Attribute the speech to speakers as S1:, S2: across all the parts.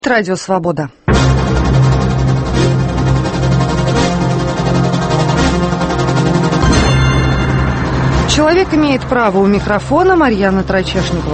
S1: Радио Свобода. Человек имеет право. У микрофона Марьяна Трачешникова.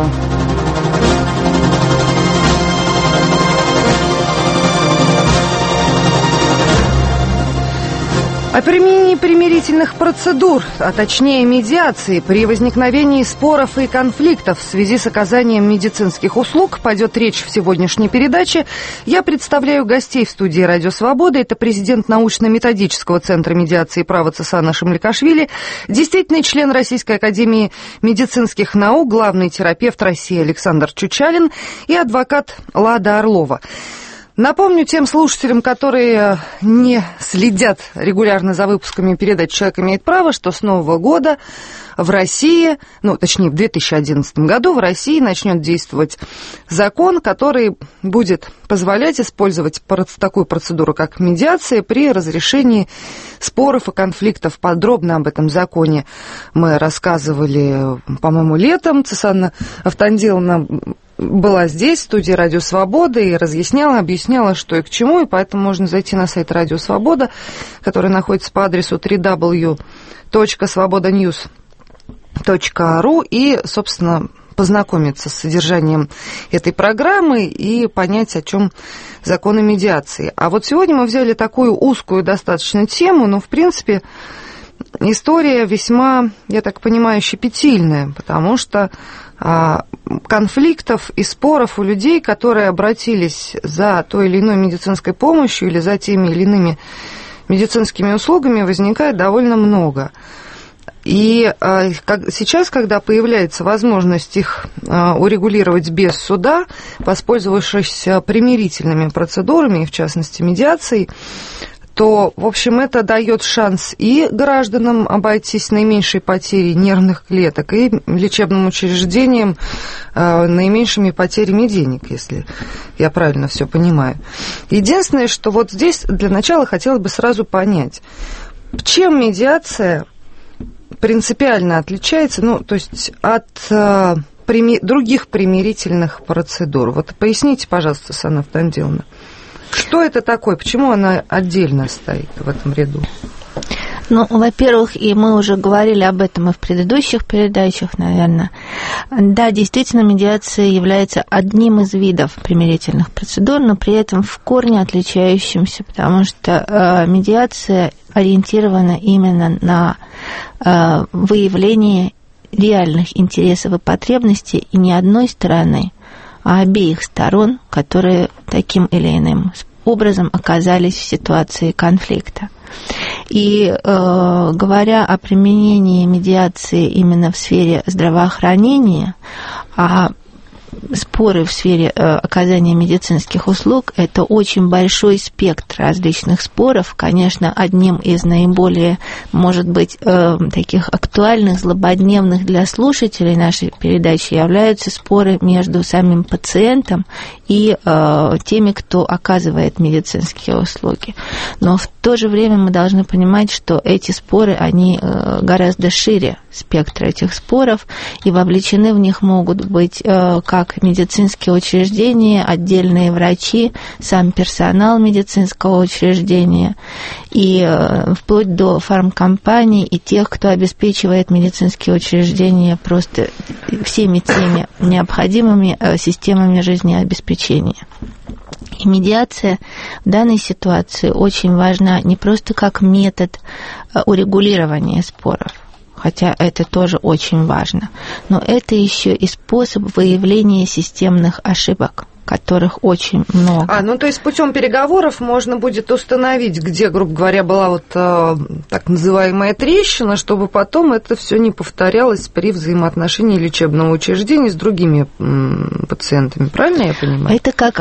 S1: О применении примирительных процедур, а точнее медиации, при возникновении споров и конфликтов в связи с оказанием медицинских услуг пойдет речь в сегодняшней передаче. Я представляю гостей в студии «Радио Свобода». Это президент научно-методического центра медиации и права Цесана Шамликашвили, действительный член Российской академии медицинских наук, главный терапевт России Александр Чучалин и адвокат Лада Орлова. Напомню тем слушателям, которые не следят регулярно за выпусками передач «Человек имеет право», что с Нового года в России, в 2011 году в России начнет действовать закон, который будет позволять использовать такую процедуру, как медиация, при разрешении споров и конфликтов. Подробно об этом законе мы рассказывали, по-моему, летом. Цесана Автандиловна была здесь, в студии «Радио Свобода», и объясняла, что и к чему, и поэтому можно зайти на сайт «Радио Свобода», который находится по адресу www.svobodanews.ru и, собственно, познакомиться с содержанием этой программы и понять, о чем законы медиации. А вот сегодня мы взяли такую узкую достаточно тему, но, в принципе, история весьма, я так понимаю, щепетильная, потому что конфликтов и споров у людей, которые обратились за той или иной медицинской помощью или за теми или иными медицинскими услугами, возникает довольно много. И сейчас, когда появляется возможность их урегулировать без суда, воспользовавшись примирительными процедурами, в частности медиацией, то, в общем, это дает шанс и гражданам обойтись с наименьшей потерей нервных клеток, и лечебным учреждениям наименьшими потерями денег, если я правильно все понимаю. Единственное, что вот здесь для начала хотелось бы сразу понять, чем медиация принципиально отличается, то есть от других примирительных процедур. Вот поясните, пожалуйста, Цесана Автандиловна. Что это такое? Почему она отдельно стоит в этом ряду?
S2: Во-первых, и мы уже говорили об этом и в предыдущих передачах, наверное. Да, действительно, медиация является одним из видов примирительных процедур, но при этом в корне отличающимся, потому что медиация ориентирована именно на выявление реальных интересов и потребностей и не одной стороны, а обеих сторон, которые таким или иным образом оказались в ситуации конфликта. И говоря о применении медиации именно в сфере здравоохранения, споры в сфере оказания медицинских услуг – это очень большой спектр различных споров. Конечно, одним из наиболее, может быть, таких актуальных, злободневных для слушателей нашей передачи являются споры между самим пациентом и теми, кто оказывает медицинские услуги. Но в то же время мы должны понимать, что эти споры, они гораздо шире спектра этих споров, и вовлечены в них могут быть как медицинские учреждения, отдельные врачи, сам персонал медицинского учреждения, и вплоть до фармкомпаний и тех, кто обеспечивает медицинские учреждения просто всеми теми необходимыми системами жизнеобеспечения. И медиация в данной ситуации очень важна не просто как метод урегулирования споров, хотя это тоже очень важно, но это еще и способ выявления системных ошибок, которых очень много.
S1: То есть путем переговоров можно будет установить, где, грубо говоря, была так называемая трещина, чтобы потом это все не повторялось при взаимоотношении лечебного учреждения с другими пациентами. Правильно я понимаю?
S2: Это как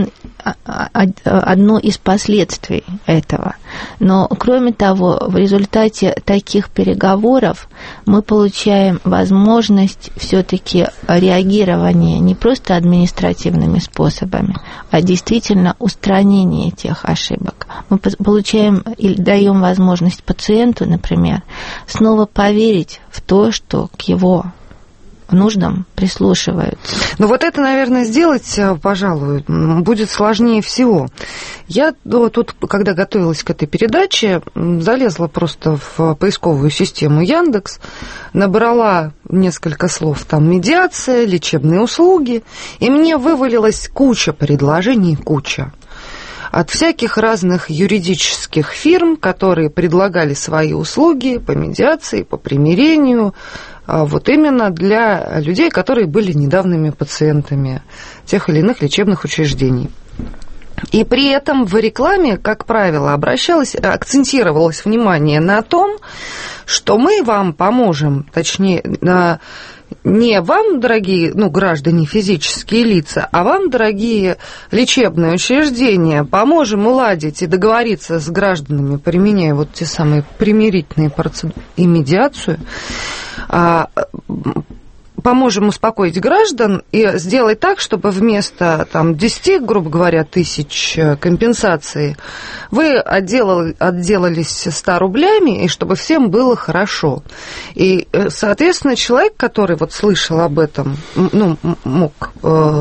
S2: одно из последствий этого. Но, кроме того, в результате таких переговоров мы получаем возможность все-таки реагирования не просто административными способами, а действительно устранение тех ошибок. Мы получаем или даем возможность пациенту, например, снова поверить в то, что к его нуждам прислушиваются.
S1: Ну вот это, наверное, сделать, пожалуй, будет сложнее всего. Я тут, когда готовилась к этой передаче, залезла просто в поисковую систему Яндекс, набрала несколько слов, там, медиация, лечебные услуги, и мне вывалилась куча предложений, куча. От всяких разных юридических фирм, которые предлагали свои услуги по медиации, по примирению, вот именно для людей, которые были недавними пациентами тех или иных лечебных учреждений. И при этом в рекламе, как правило, акцентировалось внимание на том, что мы вам поможем, точнее, не вам, дорогие, граждане, физические лица, а вам, дорогие лечебные учреждения, поможем уладить и договориться с гражданами, применяя вот те самые примирительные процедуры и медиацию, поможем успокоить граждан и сделать так, чтобы вместо 10, грубо говоря, тысяч компенсаций вы отделались 100 рублями, и чтобы всем было хорошо. И, соответственно, человек, который вот слышал об этом, мог...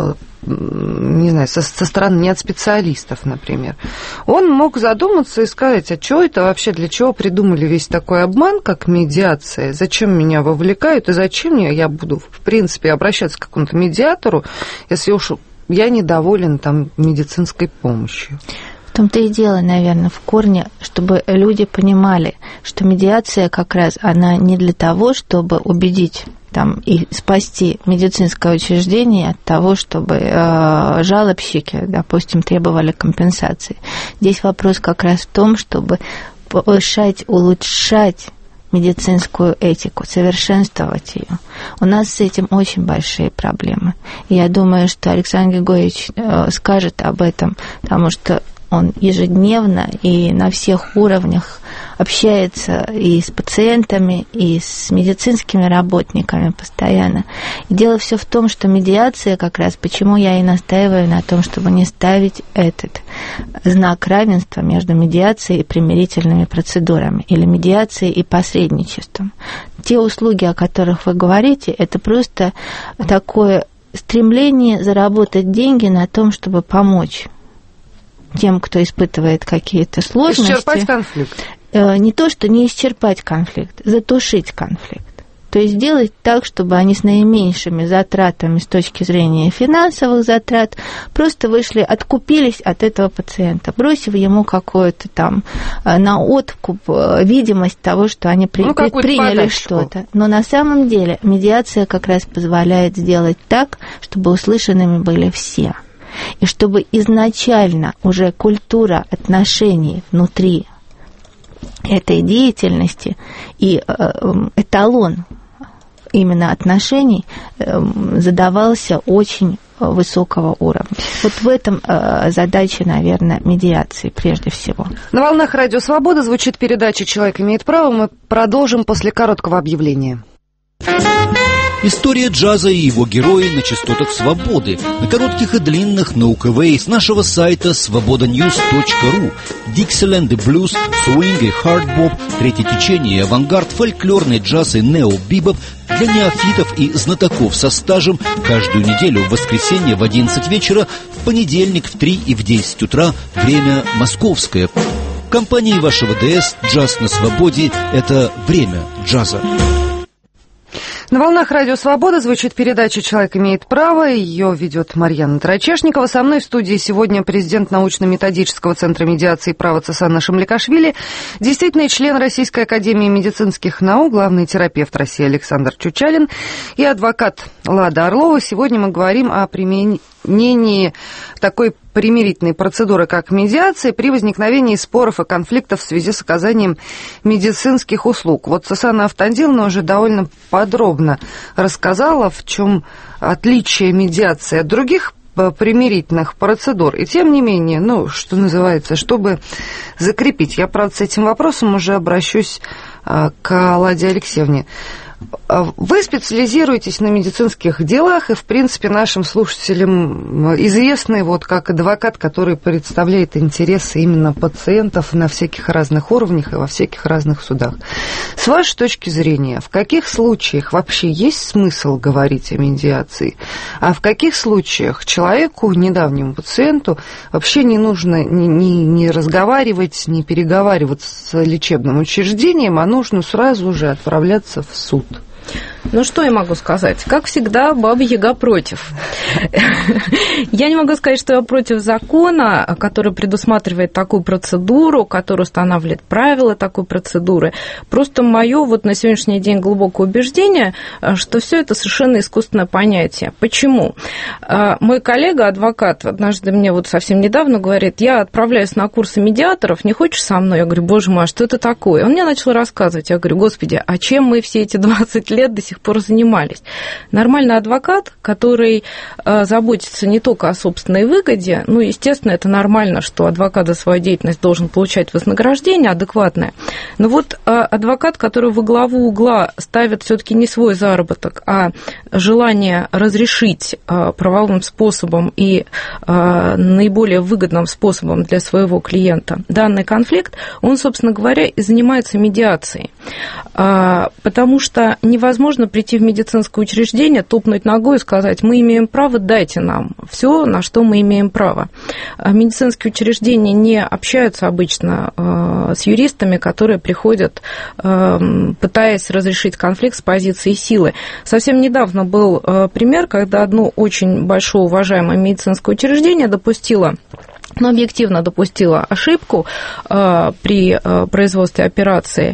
S1: не знаю, со стороны не от специалистов, например, он мог задуматься и сказать, а что это вообще, для чего придумали весь такой обман, как медиация, зачем меня вовлекают, и зачем я буду, в принципе, обращаться к какому-то медиатору, если уж я недоволен медицинской помощью.
S2: В том-то и дело, наверное, в корне, чтобы люди понимали, что медиация как раз, она не для того, чтобы убедить и спасти медицинское учреждение от того, чтобы жалобщики, допустим, требовали компенсации. Здесь вопрос как раз в том, чтобы повышать, улучшать медицинскую этику, совершенствовать ее. У нас с этим очень большие проблемы. И я думаю, что Александр Григорьевич скажет об этом, потому что он ежедневно и на всех уровнях общается и с пациентами, и с медицинскими работниками постоянно. И дело все в том, что медиация как раз, почему я и настаиваю на том, чтобы не ставить этот знак равенства между медиацией и примирительными процедурами, или медиацией и посредничеством. Те услуги, о которых вы говорите, это просто такое стремление заработать деньги на том, чтобы помочь тем, кто испытывает какие-то сложности.
S1: Исчерпать конфликт.
S2: Не то, что не исчерпать конфликт, затушить конфликт. То есть сделать так, чтобы они с наименьшими затратами с точки зрения финансовых затрат просто вышли, откупились от этого пациента, бросив ему какую-то на откуп видимость того, что они предприняли что-то. Но на самом деле медиация как раз позволяет сделать так, чтобы услышанными были все. И чтобы изначально уже культура отношений внутри этой деятельности и эталон именно отношений задавался очень высокого уровня. Вот в этом задача, наверное, медиации прежде всего.
S1: На волнах Радио Свобода звучит передача «Человек имеет право». Мы продолжим после короткого объявления.
S3: История джаза и его герои на частотах свободы, на коротких и длинных, на УКВ, с нашего сайта svobodanews.ru. Диксиленд и блюз, свинг и хардбоп, третье течение, авангард, фольклорный джаз и нео-бибоп для неофитов и знатоков со стажем каждую неделю в воскресенье в 11 вечера, в понедельник в 3 и в 10 утра, время московское. В компании вашего ДС «Джаз на свободе» — это время джаза.
S1: На волнах Радио Свобода звучит передача «Человек имеет право». Ее ведет Марьяна Тарачешникова. Со мной в студии сегодня президент научно-методического центра медиации и права Цесана Шамликашвили, действительный член Российской академии медицинских наук, главный терапевт России Александр Чучалин и адвокат Лада Орлова. Сегодня мы говорим о применении такой примирительной процедуры, как медиация, при возникновении споров и конфликтов в связи с оказанием медицинских услуг. Вот Сусанна Автандиловна уже довольно подробно рассказала, в чем отличие медиации от других примирительных процедур. И тем не менее, что называется, чтобы закрепить, я, правда, с этим вопросом уже обращусь к Ладе Алексеевне. Вы специализируетесь на медицинских делах, и, в принципе, нашим слушателям известны вот как адвокат, который представляет интересы именно пациентов на всяких разных уровнях и во всяких разных судах. С вашей точки зрения, в каких случаях вообще есть смысл говорить о медиации, а в каких случаях человеку, недавнему пациенту, вообще не нужно ни разговаривать, ни переговариваться с лечебным учреждением, а нужно сразу же отправляться в суд?
S4: Ну, что я могу сказать? Как всегда, Баба-Яга против. Я не могу сказать, что я против закона, который предусматривает такую процедуру, который устанавливает правила такой процедуры. Просто мое вот на сегодняшний день глубокое убеждение, что все это совершенно искусственное понятие. Почему? Мой коллега, адвокат, однажды мне вот совсем недавно говорит: я отправляюсь на курсы медиаторов, не хочешь со мной? Я говорю: боже мой, а что это такое? Он мне начал рассказывать. Я говорю: господи, а чем мы все эти 20 лет до сих пор занимались? Нормальный адвокат, который заботится не только о собственной выгоде, ну, естественно, это нормально, что адвокат за свою деятельность должен получать вознаграждение адекватное, но вот адвокат, который во главу угла ставит все-таки не свой заработок, а желание разрешить правовым способом и наиболее выгодным способом для своего клиента данный конфликт, он, собственно говоря, и занимается медиацией. Потому что невозможно прийти в медицинское учреждение, топнуть ногой и сказать: мы имеем право, дайте нам все, на что мы имеем право. Медицинские учреждения не общаются обычно с юристами, которые приходят, пытаясь разрешить конфликт с позиции силы. Совсем недавно был пример, когда одно очень большое уважаемое медицинское учреждение объективно допустила ошибку при производстве операции.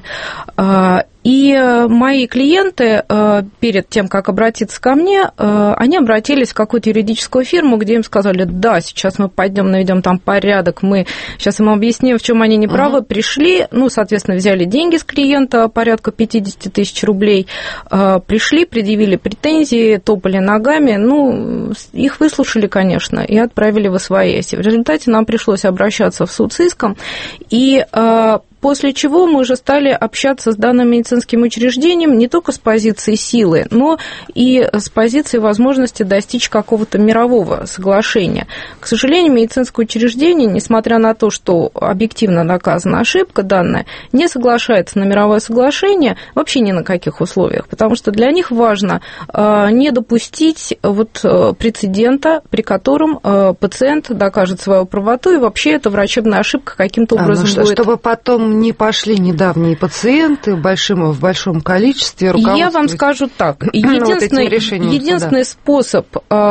S4: И мои клиенты перед тем, как обратиться ко мне, они обратились в какую-то юридическую фирму, где им сказали: да, сейчас мы пойдем наведем там порядок, мы сейчас им объясним, в чем они неправы. Пришли, ну, соответственно, взяли деньги с клиента, порядка 50 тысяч рублей, пришли, предъявили претензии, топали ногами, ну, их выслушали, конечно, и отправили в освояси. В результате нам пришлось обращаться в суд с иском, и после чего мы уже стали общаться с данным медицинским учреждением не только с позиции силы, но и с позиции возможности достичь какого-то мирового соглашения. К сожалению, медицинское учреждение, несмотря на то, что объективно доказана ошибка данная, не соглашается на мировое соглашение вообще ни на каких условиях, потому что для них важно не допустить вот прецедента, при котором пациент докажет свою правоту, и вообще эта врачебная ошибка каким-то образом будет...
S1: Чтобы потом не пошли недавние пациенты в большом количестве.
S4: Я вам скажу так. Единственный способ,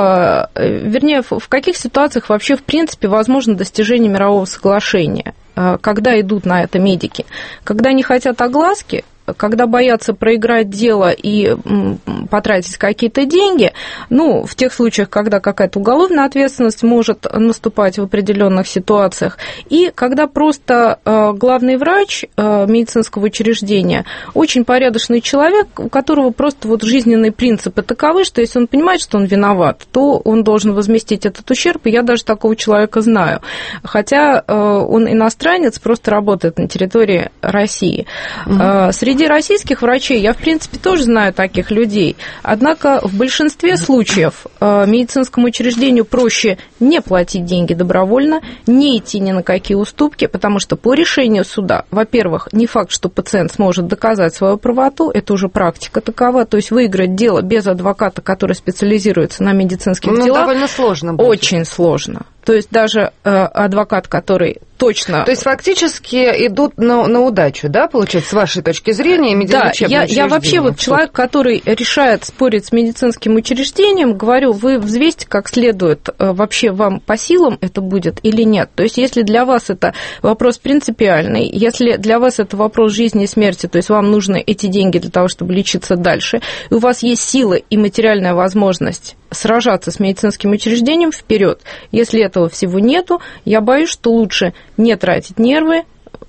S4: вернее, в каких ситуациях вообще в принципе возможно достижение мирового соглашения, когда идут на это медики? Когда не хотят огласки, когда боятся проиграть дело и потратить какие-то деньги, ну, в тех случаях, когда какая-то уголовная ответственность может наступать в определенных ситуациях, и когда просто главный врач медицинского учреждения очень порядочный человек, у которого просто вот жизненные принципы таковы, что если он понимает, что он виноват, то он должен возместить этот ущерб, и я даже такого человека знаю, хотя он иностранец, просто работает на территории России. Среди российских врачей я, в принципе, тоже знаю таких людей. Однако в большинстве случаев медицинскому учреждению проще не платить деньги добровольно, не идти ни на какие уступки, потому что по решению суда, во-первых, не факт, что пациент сможет доказать свою правоту, это уже практика такова, то есть выиграть дело без адвоката, который специализируется на медицинских делах,
S1: довольно сложно будет.
S4: Очень сложно. То есть даже адвокат, который точно...
S1: То есть фактически идут на удачу, да, получается, с вашей точки зрения, медицинское учреждение?
S4: Я вообще вот человек, который решает спорить с медицинским учреждением, говорю, вы взвесьте как следует, вообще вам по силам это будет или нет. То есть если для вас это вопрос принципиальный, если для вас это вопрос жизни и смерти, то есть вам нужны эти деньги для того, чтобы лечиться дальше, и у вас есть силы и материальная возможность сражаться с медицинским учреждением, вперед. Если этого всего нету, я боюсь, что лучше не тратить нервы,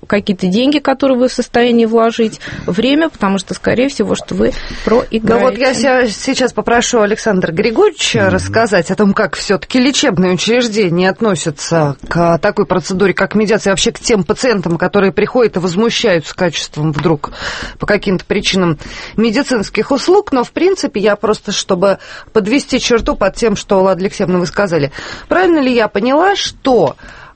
S4: какие-то деньги, которые вы в состоянии вложить, время, потому что, скорее всего, что вы проиграете.
S1: Ну вот я сейчас попрошу Александра Григорьевича рассказать о том, как все-таки лечебные учреждения относятся к такой процедуре, как медиация, вообще к тем пациентам, которые приходят и возмущаются качеством вдруг по каким-то причинам медицинских услуг. Но, в принципе, я просто, чтобы подвести черту под тем, что, Лада Алексеевна, вы сказали, правильно ли я поняла, что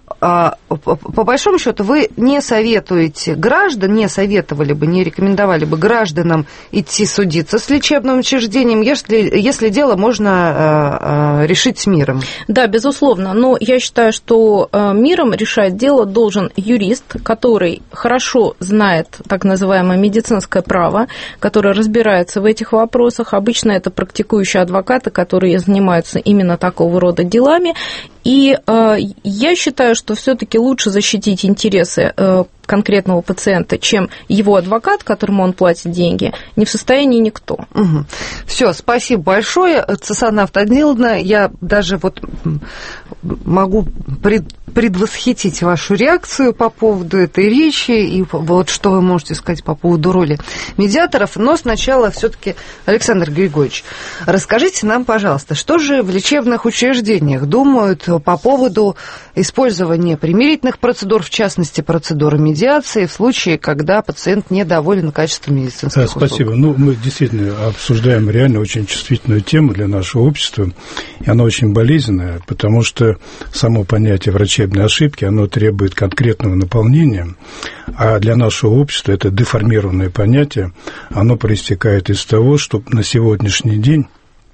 S1: по большому счету вы не советуете граждан, не советовали бы, не рекомендовали бы гражданам идти судиться с лечебным учреждением, если дело можно решить с миром?
S4: Да, безусловно, но я считаю, что миром решать дело должен юрист, который хорошо знает так называемое медицинское право, который разбирается в этих вопросах. Обычно это практикующие адвокаты, которые занимаются именно такого рода делами. И я считаю, что все-таки лучше защитить интересы конкретного пациента, чем его адвокат, которому он платит деньги, не в состоянии никто.
S1: Угу. Все, спасибо большое, Цесана Автодиловна. Я даже вот могу предвосхитить вашу реакцию по поводу этой речи и вот что вы можете сказать по поводу роли медиаторов. Но сначала все-таки, Александр Григорьевич, расскажите нам, пожалуйста, что же в лечебных учреждениях думают по поводу использования примирительных процедур, в частности, процедуры медиации, в случае, когда пациент недоволен качеством медицинских услуг?
S5: Спасибо. Ну, мы действительно обсуждаем реально очень чувствительную тему для нашего общества, и она очень болезненная, потому что само понятие врачебной ошибки, оно требует конкретного наполнения, а для нашего общества это деформированное понятие, оно проистекает из того, что на сегодняшний день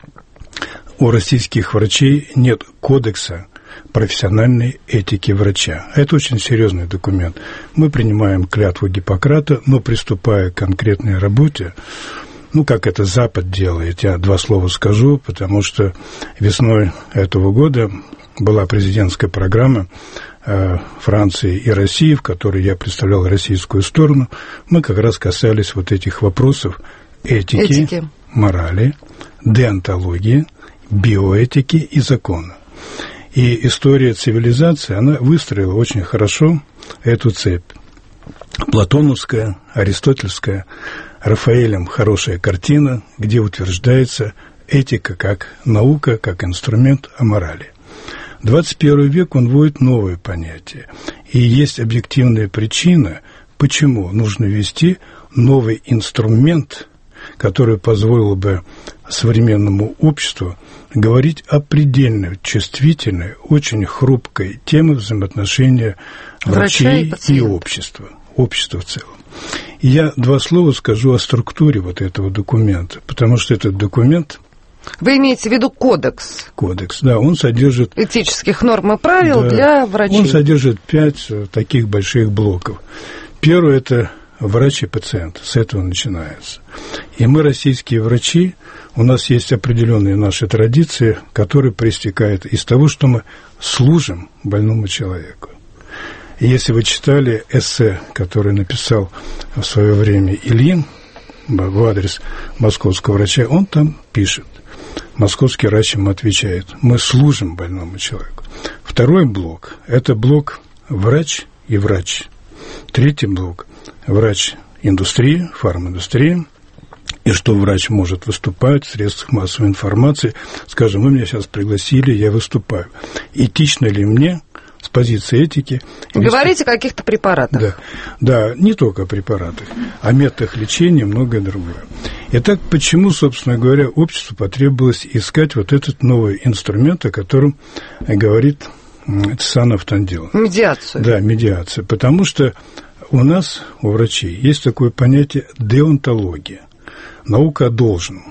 S5: у российских врачей нет кодекса профессиональной этики врача. Это очень серьезный документ. Мы принимаем клятву Гиппократа, но приступая к конкретной работе, ну, как это Запад делает, я два слова скажу, потому что весной этого года была президентская программа Франции и России, в которой я представлял российскую сторону. Мы как раз касались вот этих вопросов этики. Морали, деонтологии, биоэтики и закона. И история цивилизации, она выстроила очень хорошо эту цепь. Платоновская, аристотельская, Рафаэлем хорошая картина, где утверждается этика как наука, как инструмент о морали. 21 век, он вводит новое понятие. И есть объективная причина, почему нужно ввести новый инструмент, который позволил бы современному обществу говорить о предельно чувствительной, очень хрупкой теме взаимоотношения врачей и общества в целом. И я два слова скажу о структуре вот этого документа, потому что этот документ...
S1: Вы имеете в виду кодекс?
S5: Кодекс, да, он содержит...
S1: Этических норм и правил, да, для врачей.
S5: Он содержит 5 таких больших блоков. Первый – это врач и пациент, с этого начинается. И мы, российские врачи, у нас есть определенные наши традиции, которые проистекают из того, что мы служим больному человеку. И если вы читали эссе, которое написал в свое время Ильин в адрес московского врача, он там пишет. Московский врач ему отвечает: мы служим больному человеку. Второй блок – это блок врач и врач. Третий блок – врач индустрии, фарминдустрии. И что врач может выступать в средствах массовой информации. Скажем, вы меня сейчас пригласили, я выступаю. Этично ли мне с позиции этики...
S1: Говорите о каких-то препаратах.
S5: Да, не только о препаратах, о методах лечения и многое другое. Итак, почему, собственно говоря, обществу потребовалось искать вот этот новый инструмент, о котором говорит Цесана Автодиловна?
S1: Медиацию. Да,
S5: медиация. Потому что у нас, у врачей, есть такое понятие деонтология. Наука о должном.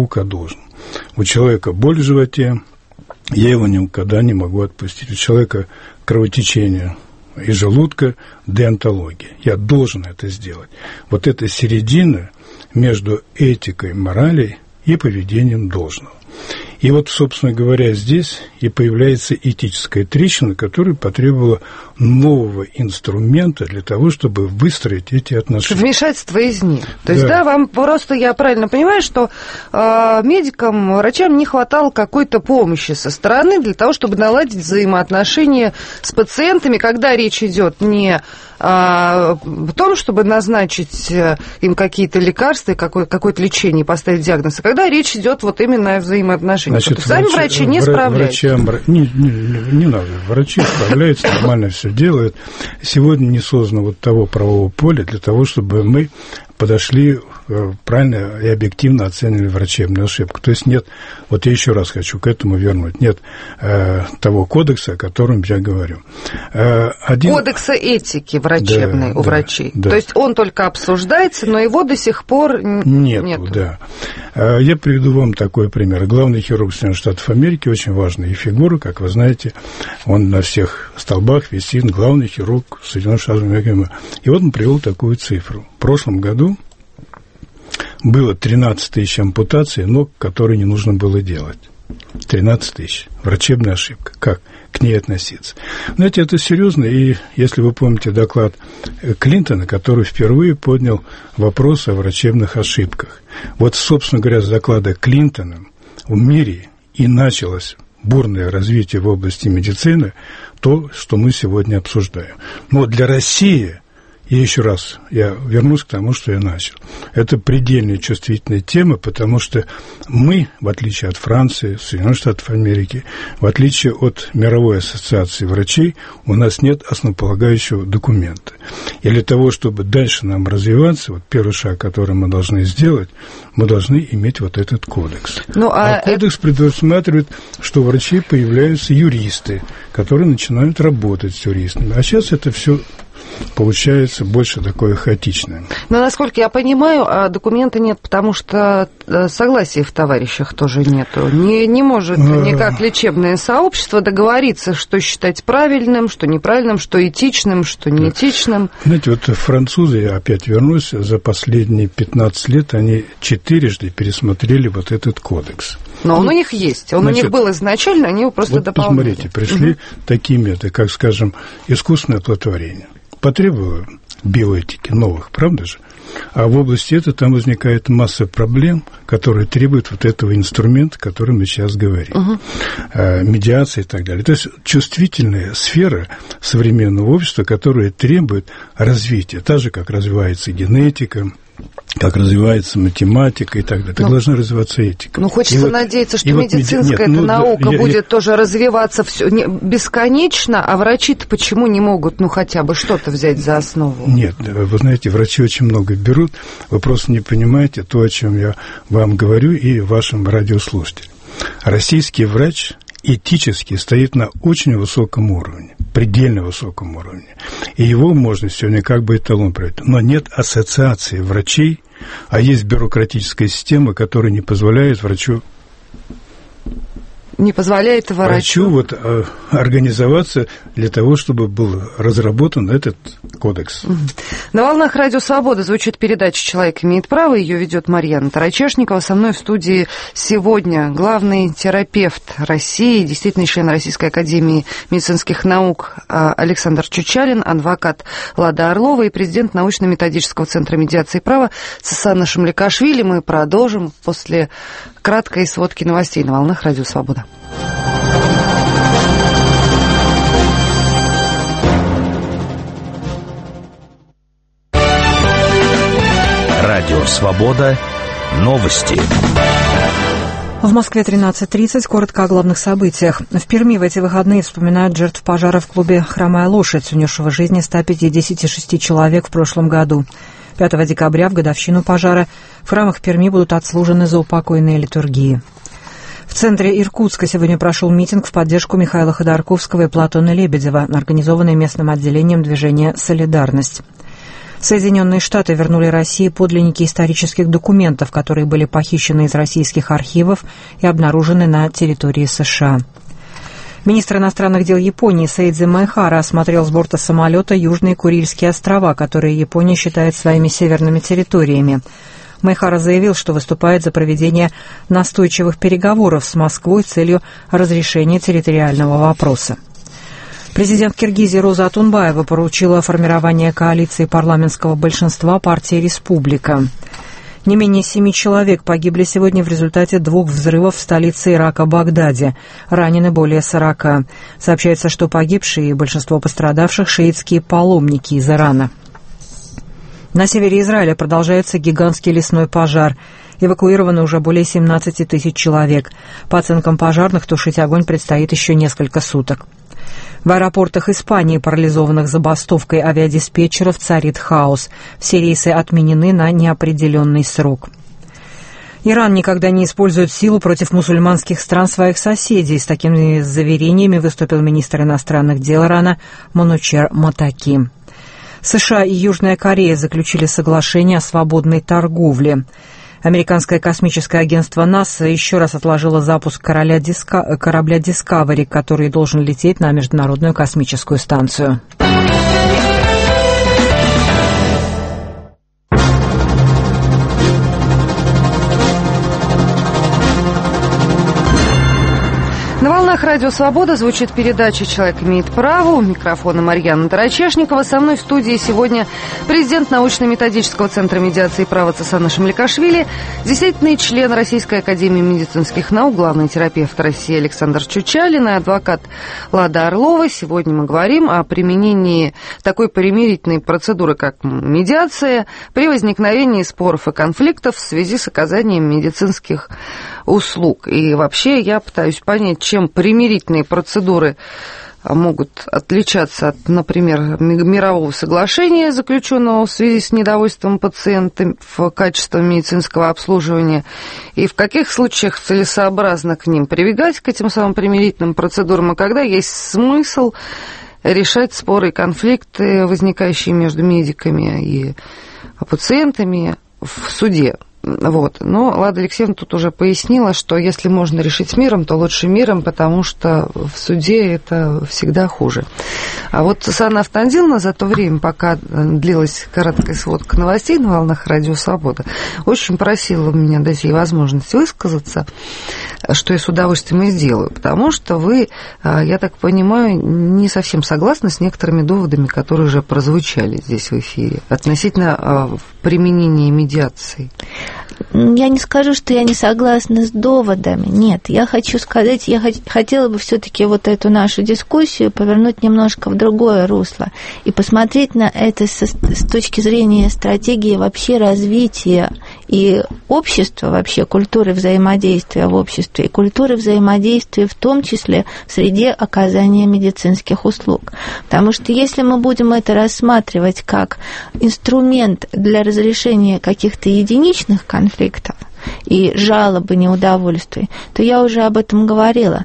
S5: У человека боль в животе, я его никогда не могу отпустить. У человека кровотечение из желудка, деонтология. Я должен это сделать. Вот это середина между этикой, моралью и поведением должного. И вот, собственно говоря, здесь и появляется этическая трещина, которая потребовала нового инструмента для того, чтобы выстроить эти отношения.
S1: Вмешательство из них. То есть, да, вам просто, я правильно понимаю, что медикам, врачам не хватало какой-то помощи со стороны для того, чтобы наладить взаимоотношения с пациентами, когда речь идет не о том, чтобы назначить им какие-то лекарства и какое-то лечение, поставить диагноз, а когда речь идет вот именно о взаимоотношениях.
S5: Значит,
S1: сами врачи не справляются.
S5: Не надо, врачи справляются, нормально все делают. Сегодня не создано вот того правового поля для того, чтобы мы подошли правильно и объективно оценили врачебную ошибку. То есть нет, вот я еще раз хочу к этому вернуть, нет того кодекса, о котором я говорю.
S1: Кодекса этики врачебной у врачей. Да. То есть он только обсуждается, но его до сих пор нет.
S5: Да. Я приведу вам такой пример. Главный хирург Соединенных Штатов Америки, очень важная фигура, как вы знаете, он на всех столбах висит, главный хирург Соединенных Штатов Америки. И вот он привел такую цифру. В прошлом году было 13 тысяч ампутаций ног, которые не нужно было делать. 13 тысяч. Врачебная ошибка. Как к ней относиться? Знаете, это серьезно, и если вы помните доклад Клинтона, который впервые поднял вопрос о врачебных ошибках. Вот, собственно говоря, с доклада Клинтона в мире и началось бурное развитие в области медицины, то, что мы сегодня обсуждаем. Но для России... И еще раз я вернусь к тому, что я начал. Это предельно чувствительная тема, потому что мы, в отличие от Франции, Соединенных Штатов Америки, в отличие от Мировой ассоциации врачей, у нас нет основополагающего документа. И для того, чтобы дальше нам развиваться, вот первый шаг, который мы должны сделать, мы должны иметь вот этот кодекс. Кодекс предусматривает, что у врачей появляются юристы, которые начинают работать с юристами. А сейчас это все получается больше такое хаотичное.
S1: Но, насколько я понимаю, документа нет, потому что согласия в товарищах тоже нету. Не может никак лечебное сообщество договориться, что считать правильным, что неправильным, что этичным, что неэтичным.
S5: Знаете, вот французы, я опять вернусь, за последние 15 лет они 4-жды пересмотрели вот этот кодекс.
S1: Но он у них есть. Он у них был изначально, они его просто дополнили.
S5: Посмотрите, пришли такие методы, как, скажем, искусственное оплодотворение. Потребовало биоэтики новых, правда же? А в области этого там возникает масса проблем, которые требуют вот этого инструмента, о котором мы сейчас говорим. Медиация и так далее. То есть чувствительная сфера современного общества, которая требует развития. Так же, как развивается генетика, как развивается математика и так далее. Так должна развиваться этика.
S1: Ну, хочется надеяться, что медицинская наука будет тоже развиваться бесконечно, а врачи-то почему не могут, хотя бы что-то взять за основу?
S5: Нет, вы знаете, врачи очень много берут, вы просто не понимаете то, о чем я вам говорю и вашим радиослушателям. Российский врач этически стоит на очень высоком уровне, предельно высоком уровне. И его можно сегодня как бы эталон провести. Но нет ассоциации врачей, а есть бюрократическая система, которая не позволяет врачу...
S1: Не позволяет врачу
S5: организоваться для того, чтобы был разработан этот кодекс.
S1: На волнах Радио Свобода звучит передача «Человек имеет право». Ее ведет Марьяна Тарачешникова. Со мной в студии сегодня главный терапевт России, действительно член Российской академии медицинских наук Александр Чучалин, адвокат Лада Орлова и президент научно-методического центра медиации и права Цесана Шамликашвили. Мы продолжим после краткой сводки новостей на волнах Радио Свобода.
S6: Радио Свобода. Новости.
S7: В Москве 13:30. Коротко о главных событиях. В Перми в эти выходные вспоминают жертв пожара в клубе «Хромая лошадь», унесшего жизни 156 человек в прошлом году. 5 декабря, в годовщину пожара, в храмах Перми будут отслужены заупокойные литургии. В центре Иркутска сегодня прошел митинг в поддержку Михаила Ходорковского и Платона Лебедева, организованный местным отделением движения «Солидарность». Соединенные Штаты вернули России подлинники исторических документов, которые были похищены из российских архивов и обнаружены на территории США. Министр иностранных дел Японии Сэйдзи Майхара осмотрел с борта самолета Южные Курильские острова, которые Япония считает своими северными территориями. Майхара заявил, что выступает за проведение настойчивых переговоров с Москвой с целью разрешения территориального вопроса. Президент Киргизии Роза Атунбаева поручила формирование коалиции парламентского большинства партии «Республика». Не менее 7 человек погибли сегодня в результате 2 взрывов в столице Ирака Багдаде. Ранены более 40. Сообщается, что погибшие и большинство пострадавших – шиитские паломники из Ирана. На севере Израиля продолжается гигантский лесной пожар. Эвакуировано уже более 17 тысяч человек. По оценкам пожарных, тушить огонь предстоит еще несколько суток. В аэропортах Испании, парализованных забастовкой авиадиспетчеров, царит хаос. Все рейсы отменены на неопределенный срок. Иран никогда не использует силу против мусульманских стран своих соседей. С такими заверениями выступил министр иностранных дел Ирана Манучер Мотаки. США и Южная Корея заключили соглашение о свободной торговле. Американское космическое агентство НАСА еще раз отложило запуск корабля «Дискавери», который должен лететь на Международную космическую станцию.
S1: На волнах Радио Свобода звучит передача «Человек имеет право». У микрофона Марьяна Тарачешникова. Со мной в студии сегодня президент научно-методического центра медиации и права Цесана Шамликашвили, действительный член Российской академии медицинских наук, главный терапевт России Александр Чучалин и адвокат Лада Орлова. Сегодня мы говорим о применении такой примирительной процедуры, как медиация, при возникновении споров и конфликтов в связи с оказанием медицинских услуг. И вообще я пытаюсь понять, чем примирительные процедуры могут отличаться от, например, мирового соглашения, заключенного в связи с недовольством пациента в качестве медицинского обслуживания, и в каких случаях целесообразно к ним прибегать, к этим самым примирительным процедурам, и когда есть смысл решать споры и конфликты, возникающие между медиками и пациентами в суде. Вот. Но Лада Алексеевна тут уже пояснила, что если можно решить миром, то лучше миром, потому что в суде это всегда хуже. А вот Сана Автандиловна за то время, пока длилась короткая сводка новостей на волнах Радио Свобода, очень просила меня дать ей возможность высказаться, что я с удовольствием и сделаю, потому что вы, я так понимаю, не совсем согласны с некоторыми доводами, которые уже прозвучали здесь в эфире относительно применения медиации.
S2: Я не скажу, что я не согласна с доводами. Нет, я хочу сказать, я хотела бы все-таки вот эту нашу дискуссию повернуть немножко в другое русло и посмотреть на это с точки зрения стратегии вообще развития и общества, вообще культуры взаимодействия в обществе, и культуры взаимодействия в том числе в среде оказания медицинских услуг. Потому что если мы будем это рассматривать как инструмент для разрешения каких-то единичных конфликтов и жалобы, неудовольствий, то я уже об этом говорила.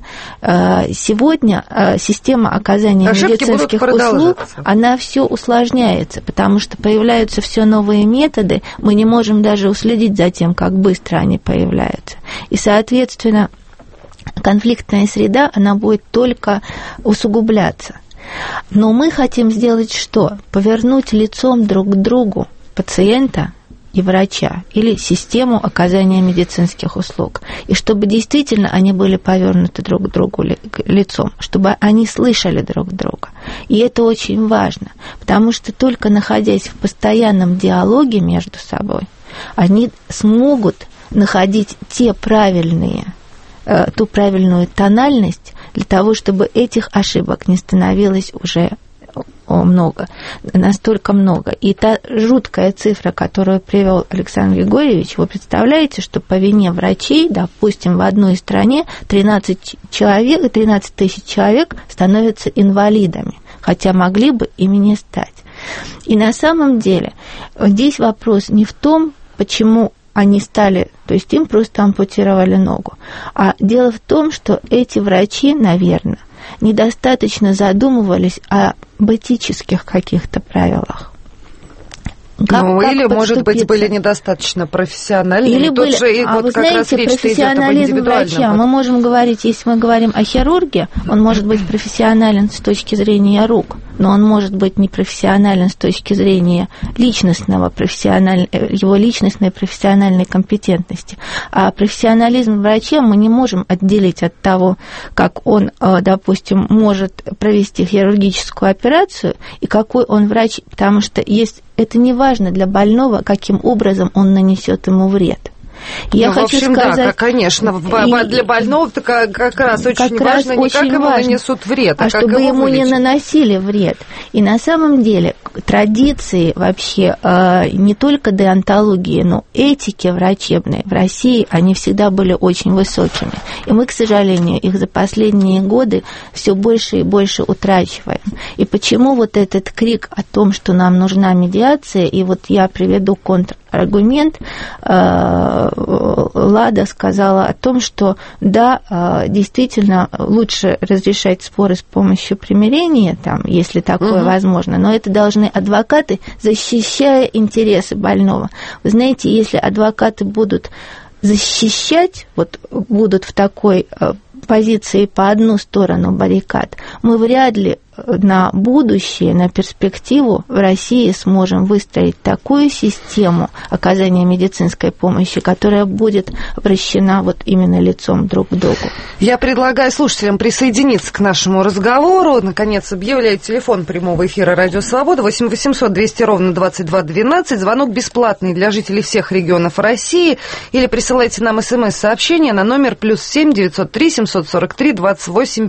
S2: Сегодня система оказания медицинских услуг, она все усложняется, потому что появляются все новые методы, мы не можем даже уследить за тем, как быстро они появляются. И, соответственно, конфликтная среда, она будет только усугубляться. Но мы хотим сделать что? Повернуть лицом друг к другу пациента и врача, или систему оказания медицинских услуг. И чтобы действительно они были повернуты друг к другу лицом, чтобы они слышали друг друга. И это очень важно, потому что только находясь в постоянном диалоге между собой, они смогут находить ту правильную тональность для того, чтобы этих ошибок не становилось уже настолько много. И та жуткая цифра, которую привел Александр Григорьевич, вы представляете, что по вине врачей, допустим, в одной стране 13 тысяч человек становятся инвалидами, хотя могли бы ими не стать. И на самом деле здесь вопрос не в том, почему они стали, то есть им просто ампутировали ногу, а дело в том, что эти врачи, наверное, недостаточно задумывались об этических каких-то правилах.
S1: Или, может быть, были недостаточно профессиональны.
S2: Или были, вы знаете, профессионализм врача, мы можем говорить, если мы говорим о хирурге, он может быть профессионален с точки зрения рук, но он может быть не профессионален с точки зрения его личностной профессиональной компетентности. А профессионализм врача мы не можем отделить от того, как он, допустим, может провести хирургическую операцию и какой он врач, потому что это не важно для больного, каким образом он нанесет ему вред. Я хочу сказать,
S1: да, конечно, для больного как раз очень важно не как ему нанесут вред,
S2: а чтобы ему не наносили вред. И на самом деле традиции вообще не только деонтологии, но этики врачебной в России, они всегда были очень высокими. И мы, к сожалению, их за последние годы все больше и больше утрачиваем. И почему вот этот крик о том, что нам нужна медиация, и вот я приведу контраргумент, Лада сказала о том, что да, действительно лучше разрешать споры с помощью примирения, если такое возможно, но это должны адвокаты, защищая интересы больного. Вы знаете, если адвокаты будут защищать, будут в такой позиции по одну сторону баррикад, мы вряд ли на будущее, на перспективу в России сможем выстроить такую систему оказания медицинской помощи, которая будет обращена именно лицом друг к другу.
S1: Я предлагаю слушателям присоединиться к нашему разговору. Наконец, объявляю телефон прямого эфира «Радио Свобода» 8 800 200 ровно 22 12. Звонок бесплатный для жителей всех регионов России. Или присылайте нам СМС-сообщение на номер +7 903 743 28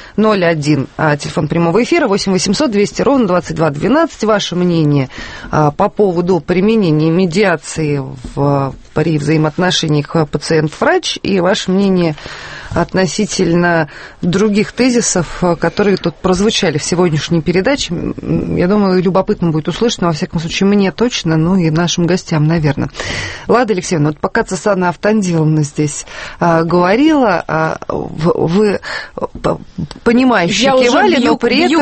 S1: 01. Телефон прямого эфира 8 800 200 ровно 22 12. Ваше мнение по поводу применения медиации при взаимоотношениях пациент-врач и ваше мнение относительно других тезисов, которые тут прозвучали в сегодняшней передаче. Я думаю, любопытно будет услышать, но, во всяком случае, мне точно, и нашим гостям, наверное. Лада Алексеевна, пока Цесана Автандиловна здесь говорила, вы понимающе кивали, но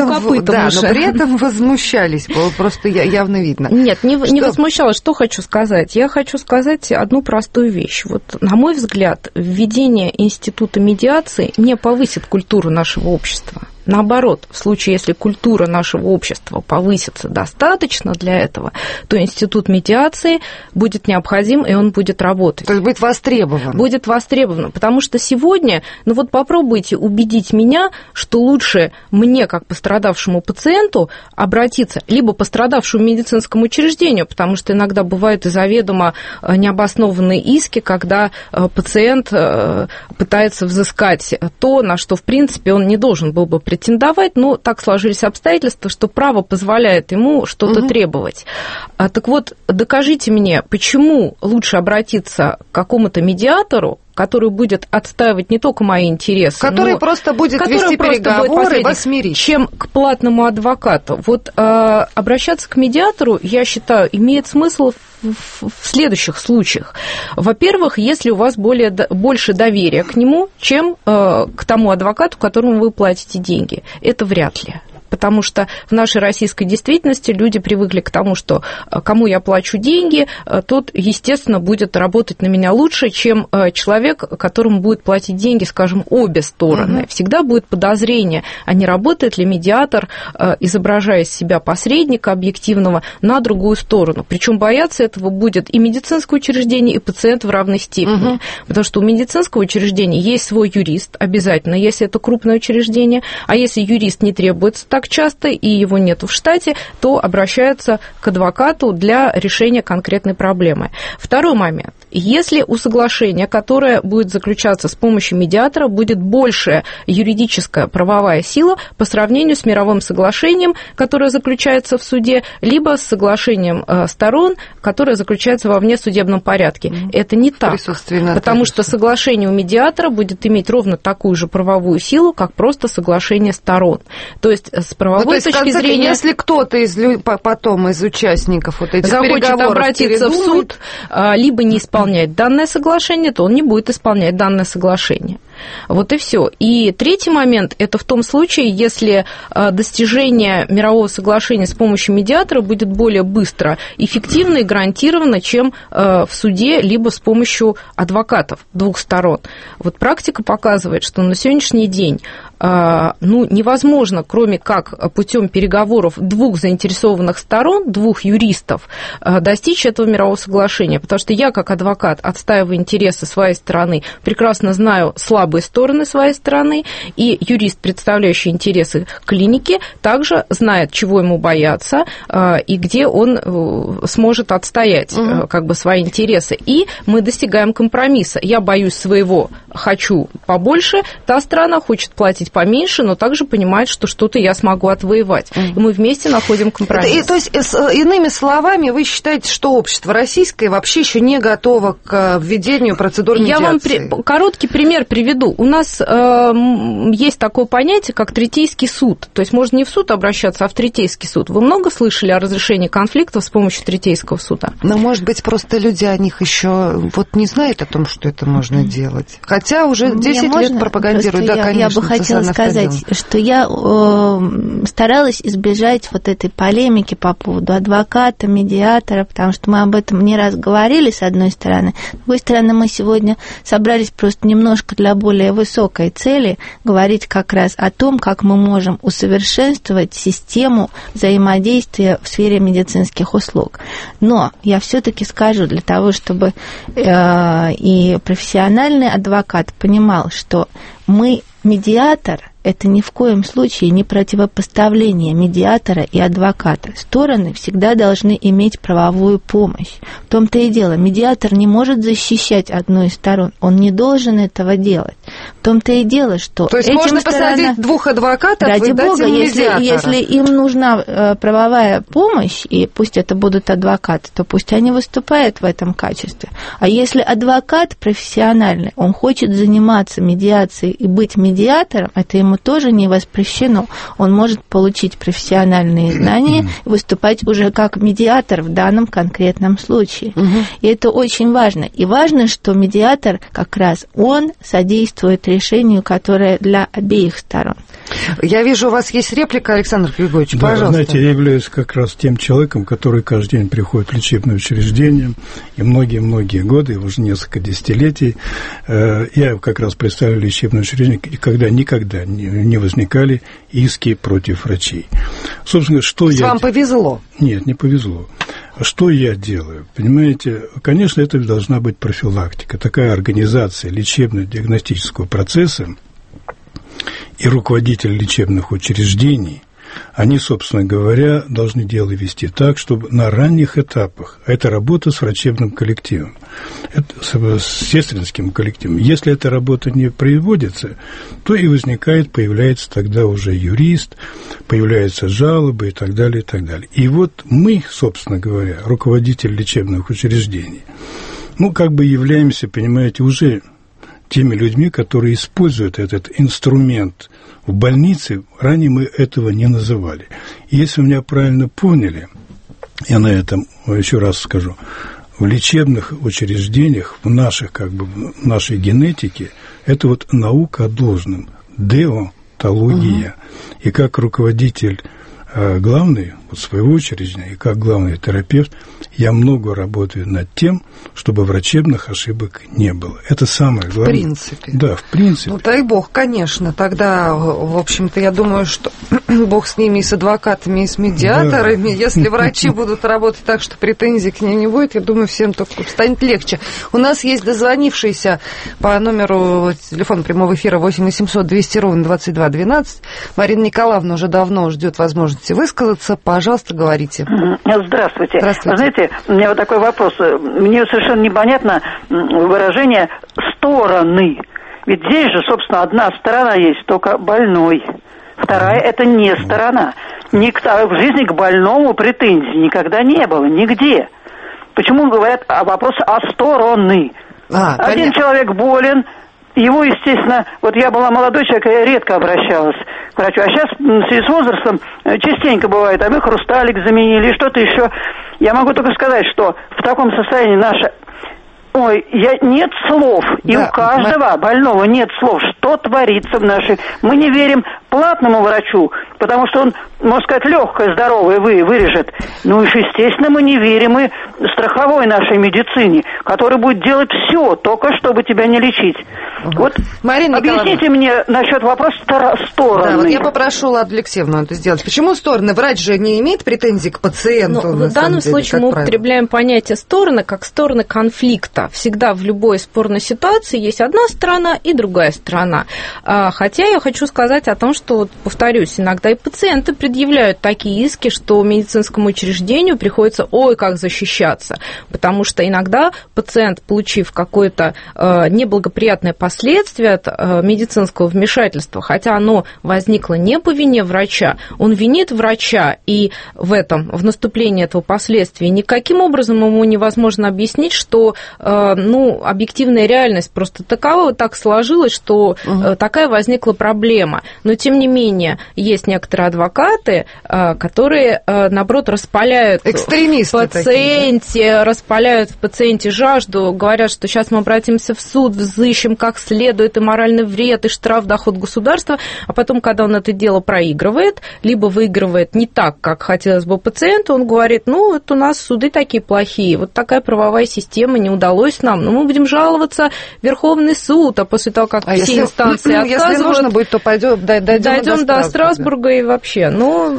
S1: при этом возмущались. Было просто явно видно.
S4: Нет, не возмущалась. Что хочу сказать? Я хочу сказать одну простую вещь. На мой взгляд, введение института медиации не повысит культуру нашего общества. Наоборот, в случае, если культура нашего общества повысится достаточно для этого, то институт медиации будет необходим, и он будет работать.
S1: То есть будет востребован.
S4: Будет востребован, потому что сегодня, попробуйте убедить меня, что лучше мне, как пострадавшему пациенту, обратиться либо пострадавшему медицинскому учреждению, потому что иногда бывают и заведомо необоснованные иски, когда пациент пытается взыскать то, на что, в принципе, он не должен был бы претендовать, но так сложились обстоятельства, что право позволяет ему что-то требовать. Так вот, докажите мне, почему лучше обратиться к какому-то медиатору, который будет отстаивать не только мои интересы,
S1: который просто будет вести переговоры и вас мирить,
S4: чем к платному адвокату. Обращаться к медиатору, я считаю, имеет смысл в следующих случаях. Во-первых, если у вас больше доверия к нему, чем к тому адвокату, которому вы платите деньги. Это вряд ли. Потому что в нашей российской действительности люди привыкли к тому, что кому я плачу деньги, тот, естественно, будет работать на меня лучше, чем человек, которому будет платить деньги, скажем, обе стороны. Всегда будет подозрение, а не работает ли медиатор, изображая из себя посредника объективного, на другую сторону. Причем бояться этого будет и медицинское учреждение, и пациент в равной степени. Потому что у медицинского учреждения есть свой юрист, обязательно, если это крупное учреждение, а если юрист не требуется так часто и его нету в штате, то обращаются к адвокату для решения конкретной проблемы. Второй момент. Если у соглашения, которое будет заключаться с помощью медиатора, будет большая юридическая правовая сила по сравнению с мировым соглашением, которое заключается в суде, либо с соглашением сторон, которое заключается во внесудебном порядке. Это не так, потому что соглашение у медиатора будет иметь ровно такую же правовую силу, как просто соглашение сторон. То есть с правовой точки зрения...
S1: Если кто-то потом из участников этих
S4: захочет
S1: переговоров
S4: обратиться в суд, либо не исполнять исполнять данное соглашение, то он не будет исполнять данное соглашение. Вот и все. И третий момент – это в том случае, если достижение мирового соглашения с помощью медиатора будет более быстро, эффективно и гарантированно, чем в суде, либо с помощью адвокатов двух сторон. Вот практика показывает, что на сегодняшний день невозможно, кроме как путем переговоров двух заинтересованных сторон, двух юристов, достичь этого мирового соглашения. Потому что я, как адвокат, отстаиваю интересы своей стороны, прекрасно знаю слабые стороны своей стороны, и юрист, представляющий интересы клиники, также знает, чего ему бояться и где он сможет отстоять свои интересы. И мы достигаем компромисса. Я боюсь своего, хочу побольше, та сторона хочет платить поменьше, но также понимает, что что-то я смогу отвоевать. И мы вместе находим компромисс.
S1: То есть, иными словами, вы считаете, что общество российское вообще еще не готово к введению процедур медиации?
S4: Я вам короткий пример приведу. У нас есть такое понятие, как третейский суд. То есть можно не в суд обращаться, а в третейский суд. Вы много слышали о разрешении конфликтов с помощью третейского суда?
S1: Но, может быть, просто люди о них еще не знают о том, что это можно делать. Хотя уже 10 лет пропагандируют. Да, конечно.
S2: Я бы хотела сказать, что я старалась избежать вот этой полемики по поводу адвоката, медиатора, потому что мы об этом не раз говорили, с одной стороны. С другой стороны, мы сегодня собрались просто немножко для более высокой цели говорить как раз о том, как мы можем усовершенствовать систему взаимодействия в сфере медицинских услуг. Но я все-таки скажу, для того, чтобы и профессиональный адвокат понимал, что мы медиатор – это ни в коем случае не противопоставление медиатора и адвоката. Стороны всегда должны иметь правовую помощь. В том-то и дело, медиатор не может защищать одну из сторон, он не должен этого делать. В том-то и дело, что
S1: то есть можно посадить двух адвокатов,
S2: ради бога, если им нужна правовая помощь, и пусть это будут адвокаты, то пусть они выступают в этом качестве. А если адвокат профессиональный, он хочет заниматься медиацией и быть медиатором, это ему тоже не воспрещено. Он может получить профессиональные знания и выступать уже как медиатор в данном конкретном случае. И это очень важно. И важно, что медиатор как раз он содействует решению, которое для обеих сторон.
S1: Я вижу, у вас есть реплика, Александр Григорьевич,
S5: да,
S1: пожалуйста.
S5: Знаете, я являюсь как раз тем человеком, который каждый день приходит в лечебное учреждение, и многие-многие годы, уже несколько десятилетий, я как раз представляю лечебное учреждение, когда никогда не возникали иски против врачей. Собственно, вам
S1: повезло?
S5: Нет, не повезло. Что я делаю? Понимаете, конечно, это должна быть профилактика. Такая организация лечебно-диагностического процесса и руководители лечебных учреждений, они, собственно говоря, должны дело вести так, чтобы на ранних этапах, это работа с врачебным коллективом, с сестринским коллективом, если эта работа не производится, то и появляется тогда уже юрист, появляются жалобы и так далее, и так далее. И вот мы, собственно говоря, руководители лечебных учреждений, являемся, понимаете, уже теми людьми, которые используют этот инструмент в больнице. Ранее мы этого не называли. И если меня правильно поняли, я на этом еще раз скажу, в лечебных учреждениях, в нашей генетике, это наука о должном, деонтология. И как руководитель главный своего учреждения, и как главный терапевт, я много работаю над тем, чтобы врачебных ошибок не было. Это самое главное.
S1: В принципе.
S5: Да, в принципе.
S1: Дай бог, конечно. Тогда, в общем-то, я думаю, что бог с ними, и с адвокатами, и с медиаторами. Да. Если врачи будут работать так, что претензий к ней не будет, я думаю, всем только станет легче. У нас есть дозвонившийся по номеру телефона прямого эфира 8 800 200 ровно 22 12. Марина Николаевна уже давно ждет возможности высказаться. Пожалуйста, говорите.
S8: Здравствуйте.
S1: Здравствуйте.
S8: Вы знаете, у меня такой вопрос. Мне совершенно непонятно выражение «стороны». Ведь здесь же, собственно, одна сторона есть, только больной. Вторая – это не сторона. В жизни к больному претензий никогда не было, нигде. Почему говорят о вопросе о стороны? Один человек болен, его, естественно, я была молодой человек, я редко обращалась к врачу, а сейчас в связи с возрастом частенько бывает, мы хрусталик заменили, что-то еще. Я могу только сказать, что в таком состоянии наша Ой, нет слов. И
S1: Да,
S8: у каждого больного нет слов. Что творится в нашей... Мы не верим платному врачу, потому что он, можно сказать, легкое, здоровое вырежет. Ну, естественно, мы не верим и страховой нашей медицине, которая будет делать все, только чтобы тебя не лечить. Вот
S1: Марина
S8: объясните мне насчет вопроса стороны.
S1: Да, вот я попрошу Ладу Алексеевну это сделать. Почему стороны? Врач же не имеет претензий к пациенту.
S4: Но в данном случае мы употребляем понятие стороны как стороны конфликта. Всегда в любой спорной ситуации есть одна сторона и другая сторона. Хотя я хочу сказать о том, что, вот, повторюсь, иногда и пациенты предъявляют такие иски, что медицинскому учреждению приходится ой как защищаться, потому что иногда пациент, получив какое-то неблагоприятное последствие от медицинского вмешательства, хотя оно возникло не по вине врача, он винит врача, и в наступлении этого последствия никаким образом ему невозможно объяснить, что объективная реальность просто такова, вот так сложилась, что такая возникла проблема. Но, тем не менее, есть некоторые адвокаты, которые, наоборот, распаляют в пациенте, распаляют в пациенте жажду, говорят, что сейчас мы обратимся в суд, взыщем как следует и моральный вред, и штраф, доход государства, а потом, когда он это дело проигрывает, либо выигрывает не так, как хотелось бы пациенту, он говорит, вот у нас суды такие плохие, вот такая правовая система, не удалось нам, но мы будем жаловаться в Верховный суд, а после того, как все инстанции отказывают...
S1: Если нужно будет, то дойдем
S4: до Страсбурга и вообще.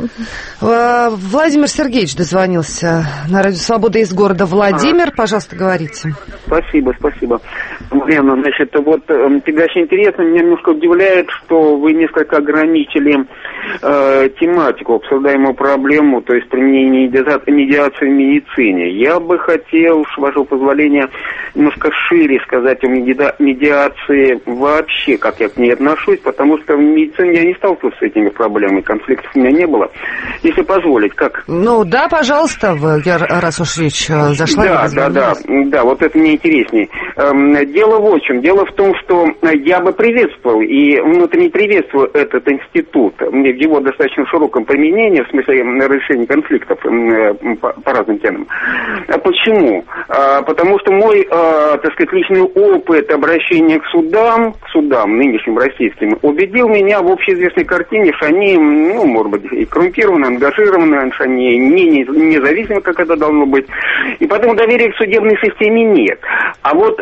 S1: Владимир Сергеевич дозвонился на Радио Свобода из города Владимир. Пожалуйста, говорите.
S9: Спасибо. Лена, значит, вот тебе очень интересно, меня немножко удивляет, что вы несколько ограничили тематику, обсуждаемую проблему, то есть применение медиации в медицине. Я бы хотел, с вашего позволения, немножко шире сказать о медиации вообще, как я к ней отношусь, потому что в медицине я не сталкивался с этими проблемами, конфликтов у меня не было. Если позволить, как...
S1: Да, пожалуйста, раз уж речь зашла.
S9: Да, вот это мне интересней. Дело в чем? Дело в том, что я бы приветствовал, и внутренне приветствую этот институт в его достаточно широком применении, в смысле решения конфликтов по разным темам. Почему? Потому что мой, так сказать, личный опыт обращения к судам, нынешним российским, убедил меня в общеизвестной картине, что они, может быть, и коррумпированы, ангажированы, что они не независимы, как это должно быть. И поэтому доверия к судебной системе нет. А вот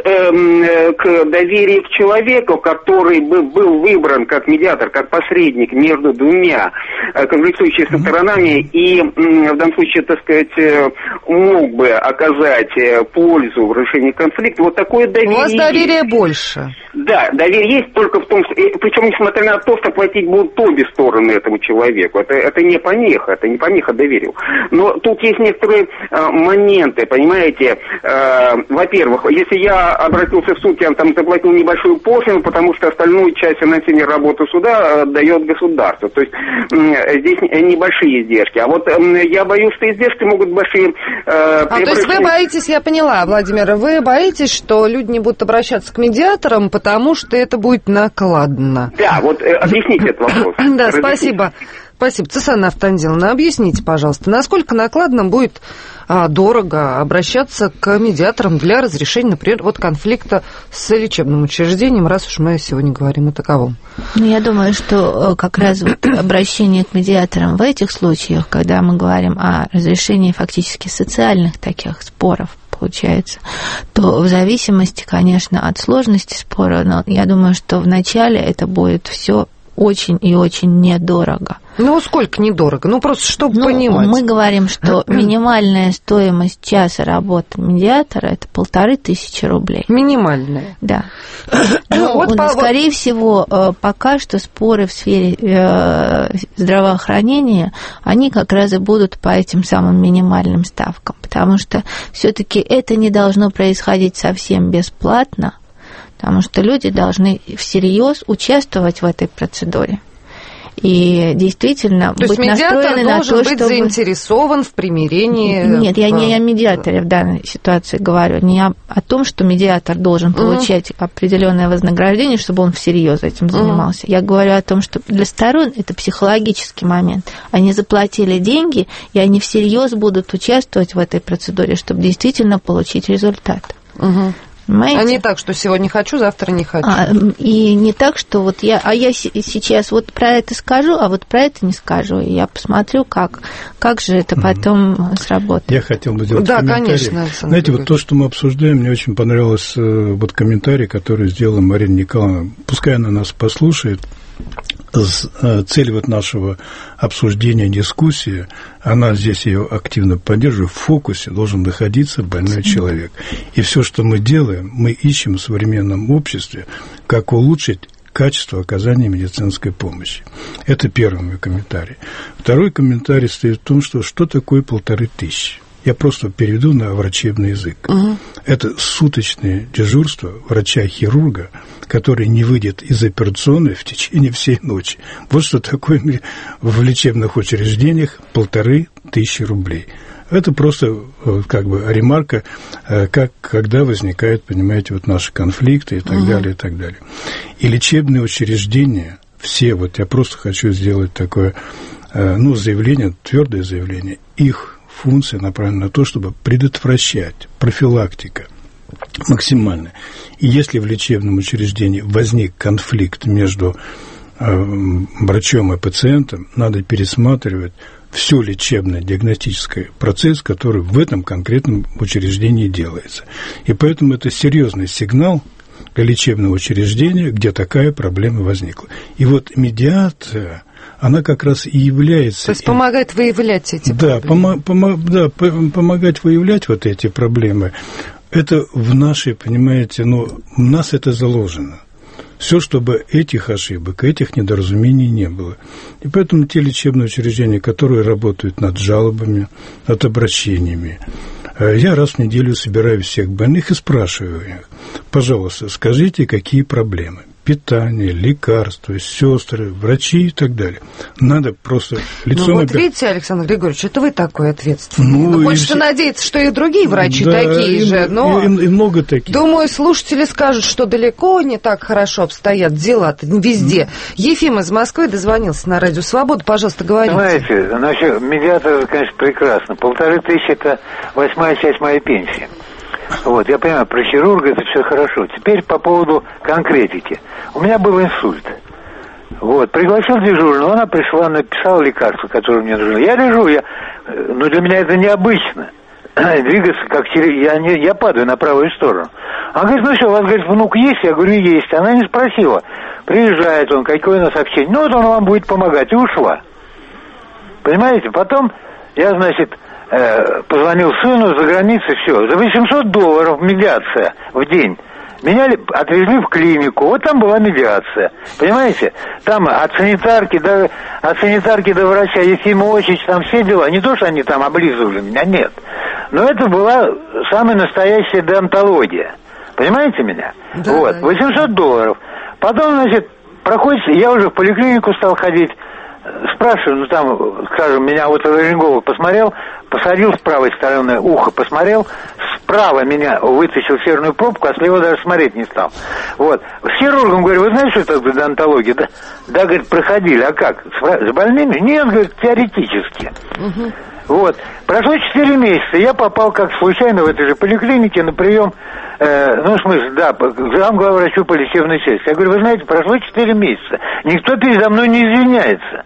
S9: к доверию к человеку, который был выбран как медиатор, как посредник между двумя конфликтующими сторонами и в данном случае, так сказать, мог бы оказать пользу в решении конфликта, вот такое доверие.
S1: У вас доверия больше.
S9: Да, доверие есть только в том, что, причем несмотря на то, что платить будут обе стороны этому человеку. Это не помеха доверию. Но тут есть некоторые моменты, понимаете. Во-первых, если я обратился в суд, я там заплатил небольшую пошлину, потому что остальную часть финансирования работы суда дает государство. То есть здесь небольшие издержки. А вот я боюсь, что издержки могут большие...
S1: то есть вы боитесь, я поняла, Владимир, вы боитесь, что люди не будут обращаться к медиаторам, потому что это будет накладно.
S9: Да, вот объясните этот вопрос.
S1: Да, спасибо. Цесана Автандиловна, объясните, пожалуйста, насколько накладно будет дорого обращаться к медиаторам для разрешения, например, конфликта с лечебным учреждением, раз уж мы сегодня говорим о таковом?
S2: Я думаю, что как раз обращение к медиаторам в этих случаях, когда мы говорим о разрешении фактически социальных таких споров, получается, то в зависимости, конечно, от сложности спора, но я думаю, что вначале это будет все очень и очень недорого.
S1: Сколько недорого? Просто чтобы понимать.
S2: Мы говорим, что минимальная стоимость часа работы медиатора – это 1500 рублей.
S1: Минимальная?
S2: Да. Скорее всего, пока что споры в сфере здравоохранения, они как раз и будут по этим самым минимальным ставкам, потому что все-таки это не должно происходить совсем бесплатно, потому что люди должны всерьез участвовать в этой процедуре. И действительно быть настроены на то, чтобы...
S1: То есть медиатор должен быть заинтересован в примирении...
S2: Нет, я не о медиаторе в данной ситуации говорю, не о том, что медиатор должен получать определенное вознаграждение, чтобы он всерьез этим занимался. Я говорю о том, что для сторон это психологический момент. Они заплатили деньги, и они всерьез будут участвовать в этой процедуре, чтобы действительно получить результат. Понимаете?
S1: А не так, что сегодня хочу, завтра не хочу.
S2: И не так, что вот я сейчас вот про это скажу, а вот про это не скажу. И я посмотрю, как же это потом сработает.
S5: Я хотел бы сделать комментарий.
S1: Конечно,
S5: знаете, вот то, что мы обсуждаем, мне очень понравился вот комментарий, который сделала Марина Николаевна. Пускай она нас послушает. Цель вот нашего обсуждения, дискуссии, она здесь ее активно поддерживает, в фокусе должен находиться больной человек. И все, что мы делаем, мы ищем в современном обществе, как улучшить качество оказания медицинской помощи. Это первый мой комментарий. Второй комментарий стоит в том, что такое 1500. Я просто переведу на врачебный язык. Это суточное дежурство врача-хирурга, который не выйдет из операционной в течение всей ночи. Вот что такое в лечебных учреждениях 1500 рублей. Это просто как бы ремарка, когда возникают, понимаете, вот наши конфликты и так далее, и так далее. И лечебные учреждения, все, вот я просто хочу сделать такое, заявление, твердое заявление, их функция направлена на то, чтобы предотвращать, профилактика максимальная. И если в лечебном учреждении возник конфликт между врачом и пациентом, надо пересматривать все лечебно-диагностический процесс, который в этом конкретном учреждении делается. И поэтому это серьезный сигнал для лечебного учреждения, где такая проблема возникла. И вот медиация, она как раз и является...
S1: То есть помогает выявлять эти проблемы.
S5: Помогать выявлять вот эти проблемы. Это в нашей, понимаете, у нас это заложено. Все, чтобы этих ошибок, этих недоразумений не было. И поэтому те лечебные учреждения, которые работают над жалобами, над обращениями, я раз в неделю собираю всех больных и спрашиваю их: пожалуйста, скажите, какие проблемы? Питание, лекарства, сестры, врачи и так далее. Надо просто лицо...
S1: вот видите, Александр Григорьевич, это вы такой ответственный. Хочется надеяться, что и другие врачи такие же. Но
S5: и много таких.
S1: Думаю, слушатели скажут, что далеко не так хорошо обстоят дела-то везде. Ефим из Москвы дозвонился на Радио Свобода. Пожалуйста, говорите.
S10: Знаете, насчет медиатора, конечно, прекрасно. 1500 – это 8-я часть моей пенсии. Вот, я понимаю, про хирурга это все хорошо. Теперь по поводу конкретики. У меня был инсульт. Вот, пригласил дежурную, она пришла, написала лекарство, которое мне нужно. Я лежу, но для меня это необычно. Двигаться как я падаю на правую сторону. Она говорит: ну что, у вас, говорит, внук есть? Я говорю: есть. Она не спросила. Приезжает он, какое у нас общение. Ну, вот он вам будет помогать. И ушла. Понимаете? Потом я, значит, позвонил сыну за границей, все. За $800 медиация в день. Меня отвезли в клинику. Вот там была медиация. Понимаете? Там от санитарки до врача Ефимович, там все дела. Не то, что они там облизывали меня, нет. Но это была самая настоящая деонтология. Понимаете меня? Да. Вот. $800. Потом, значит, проходит, я уже в поликлинику стал ходить. Спрашиваю, там, скажем, меня вот отоларинголог посмотрел, посадил с правой стороны ухо, посмотрел, справа меня вытащил серную пробку, а слева даже смотреть не стал. Вот. С хирургом говорю: вы знаете, что это такое деонтология? Да, говорит, проходили. А как? С больными? Нет, говорит, теоретически. Вот. Прошло 4 месяца, я попал как случайно в этой же поликлинике на прием, в смысле, да, к замглавврачу по лечебной части. Я говорю: вы знаете, прошло 4 месяца, никто передо мной не извиняется.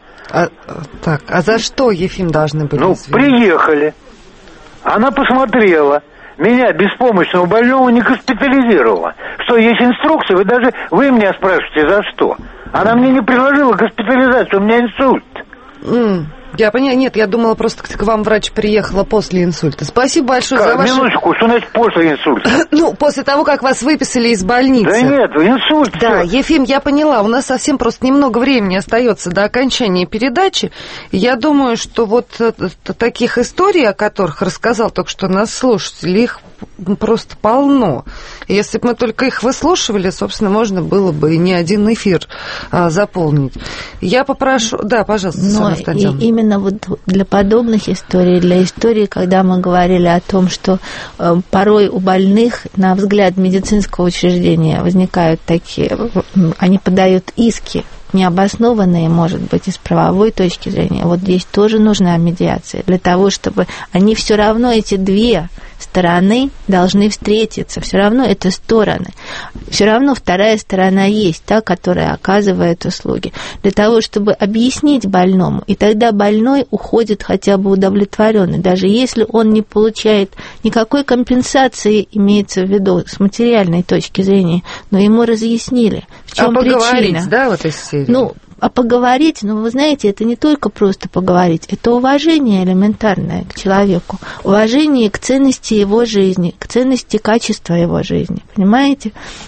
S1: А за что, Ефим, должны были извиняться?
S10: Приехали, она посмотрела, меня, беспомощного больного, не госпитализировала. Что, есть инструкция? Вы меня спрашиваете, за что? Она мне не предложила госпитализацию, у меня инсульт.
S1: Я поняла, нет, я думала, просто к вам врач приехала после инсульта. Спасибо большое за ваше...
S10: Минуточку, что значит после инсульта?
S1: После того, как вас выписали из больницы.
S10: Да нет, инсульт.
S1: Да, Ефим, я поняла, у нас совсем просто немного времени остается до окончания передачи. Я думаю, что вот таких историй, о которых рассказал только что наш слушатель, их просто полно. Если бы мы только их выслушивали, собственно, можно было бы и не один эфир заполнить. Я попрошу... Да, пожалуйста, Светлана Стадионовна.
S2: Именно вот для подобных историй, для истории, когда мы говорили о том, что порой у больных, на взгляд медицинского учреждения, возникают такие... Они подают иски, необоснованные, может быть, и с правовой точки зрения. Вот здесь тоже нужна медиация для того, чтобы они все равно, эти две стороны должны встретиться. Все равно это стороны. Все равно вторая сторона есть, та, которая оказывает услуги. Для того, чтобы объяснить больному, и тогда больной уходит хотя бы удовлетворенный, даже если он не получает никакой компенсации, имеется в виду с материальной точки зрения, но ему разъяснили, в чем причина.
S1: Поговорить, да, в этой серии?
S2: А поговорить, вы знаете, это не только просто поговорить, это уважение элементарное к человеку, уважение к ценности его жизни, к ценности качества его жизни, понимаете?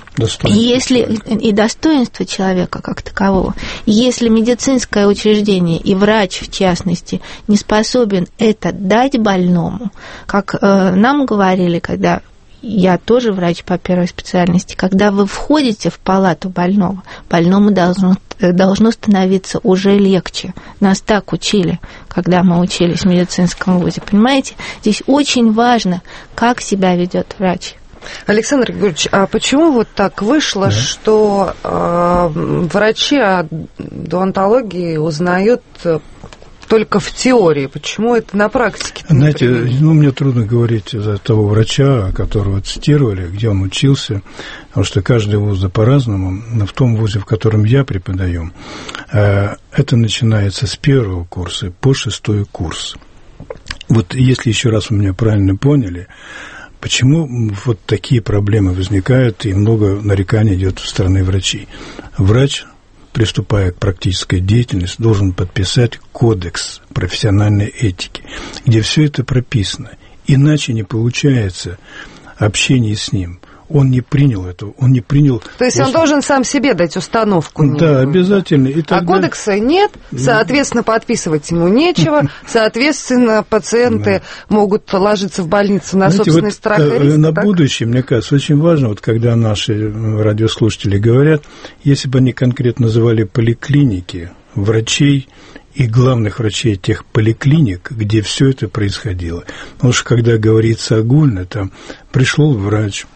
S2: И достоинство человека как такового. Если медицинское учреждение и врач, в частности, не способен это дать больному, как нам говорили, когда... Я тоже врач по первой специальности. Когда вы входите в палату больного, больному должно становиться уже легче. Нас так учили, когда мы учились в медицинском вузе. Понимаете? Здесь очень важно, как себя ведет врач.
S1: Александр Григорьевич, а почему вот так вышло, что врачи о дуонтологии узнают только в теории? Почему это на практике?
S5: Знаете, мне трудно говорить за того врача, которого цитировали, где он учился, потому что каждый вуз по-разному. Но в том вузе, в котором я преподаю, это начинается с 1-го курса по 6-й курс. Вот если еще раз вы меня правильно поняли, почему вот такие проблемы возникают и много нареканий идет со стороны врачей? Врач, приступая к практической деятельности, должен подписать кодекс профессиональной этики, где все это прописано. Иначе не получается общение с ним. Он не принял это, он не принял...
S1: То есть он должен сам себе дать установку?
S5: Да, обязательно. И тогда...
S1: А кодекса нет, соответственно, подписывать ему нечего, соответственно, пациенты могут ложиться в больницу на собственный страх и риск.
S5: На будущее, мне кажется, очень важно, вот когда наши радиослушатели говорят, если бы они конкретно называли поликлиники, врачей и главных врачей тех поликлиник, где все это происходило. Потому что когда говорится огульно, там пришел врач,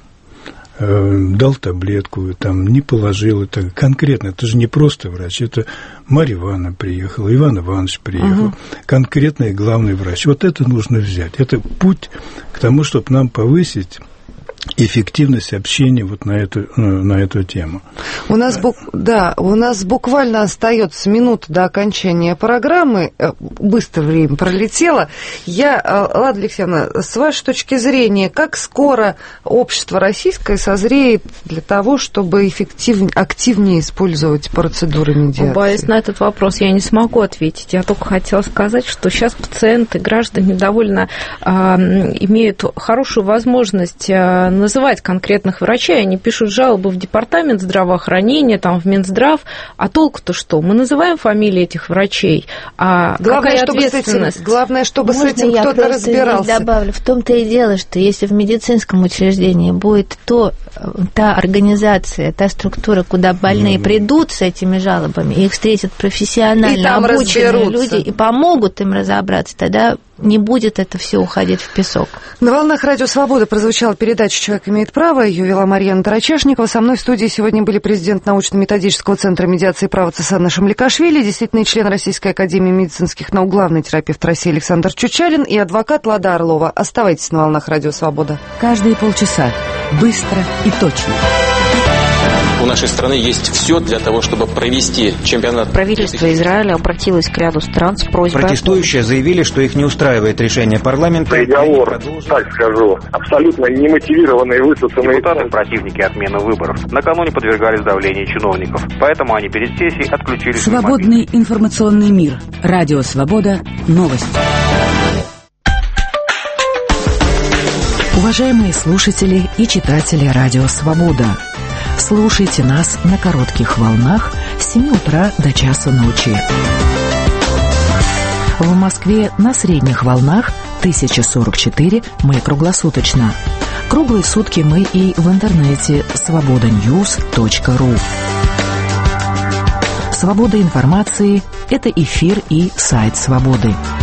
S5: дал таблетку, там, не положил. Это конкретно, это же не просто врач, это Марья Ивановна приехала, Иван Иванович приехал, конкретный главный врач. Вот это нужно взять. Это путь к тому, чтобы нам повысить эффективность общения вот на эту тему.
S1: У нас буквально остается минута до окончания программы. Быстро время пролетело. Лада Алексеевна, с вашей точки зрения, как скоро общество российское созреет для того, чтобы активнее использовать процедуры медиации?
S4: Боюсь, на этот вопрос я не смогу ответить. Я только хотела сказать, что сейчас пациенты, граждане довольно имеют хорошую возможность называть конкретных врачей, они пишут жалобы в департамент здравоохранения, там, в Минздрав, а толку-то что? Мы называем фамилии этих врачей, а
S1: главное,
S4: какая ответственность?
S1: Главное, чтобы с этим кто-то разбирался.
S2: Я добавлю, в том-то и дело, что если в медицинском учреждении будет та организация, та структура, куда больные придут с этими жалобами, их встретят профессионально обученные люди и помогут им разобраться, тогда не будет это все уходить в песок.
S1: На волнах Радио Свобода прозвучала передача «Человек имеет право». Ее вела Марьяна Тарачешникова. Со мной в студии сегодня были президент научно-методического центра медиации и права Цесана Шамликашвили, действительный член Российской академии медицинских наук, главный терапевт России Александр Чучалин и адвокат Лада Орлова. Оставайтесь на волнах Радио Свобода.
S11: Каждые полчаса. Быстро и точно.
S12: У нашей страны есть все для того, чтобы провести чемпионат.
S13: Правительство Израиля обратилось к ряду стран с просьбой...
S14: Протестующие заявили, что их не устраивает решение парламента.
S15: Приговор, так скажу, абсолютно немотивированные, высосанные...
S16: Депутаты, противники отмены выборов, накануне подвергались давлению чиновников. Поэтому они перед сессией отключились...
S11: Свободный информационный мир. Радио Свобода. Новости. Уважаемые слушатели и читатели Радио Свобода, слушайте нас на коротких волнах с 7 утра до часа ночи. В Москве на средних волнах 1044 мы круглосуточно. Круглые сутки мы и в интернете svobodanews.ru. Свобода информации – это эфир и сайт Свободы.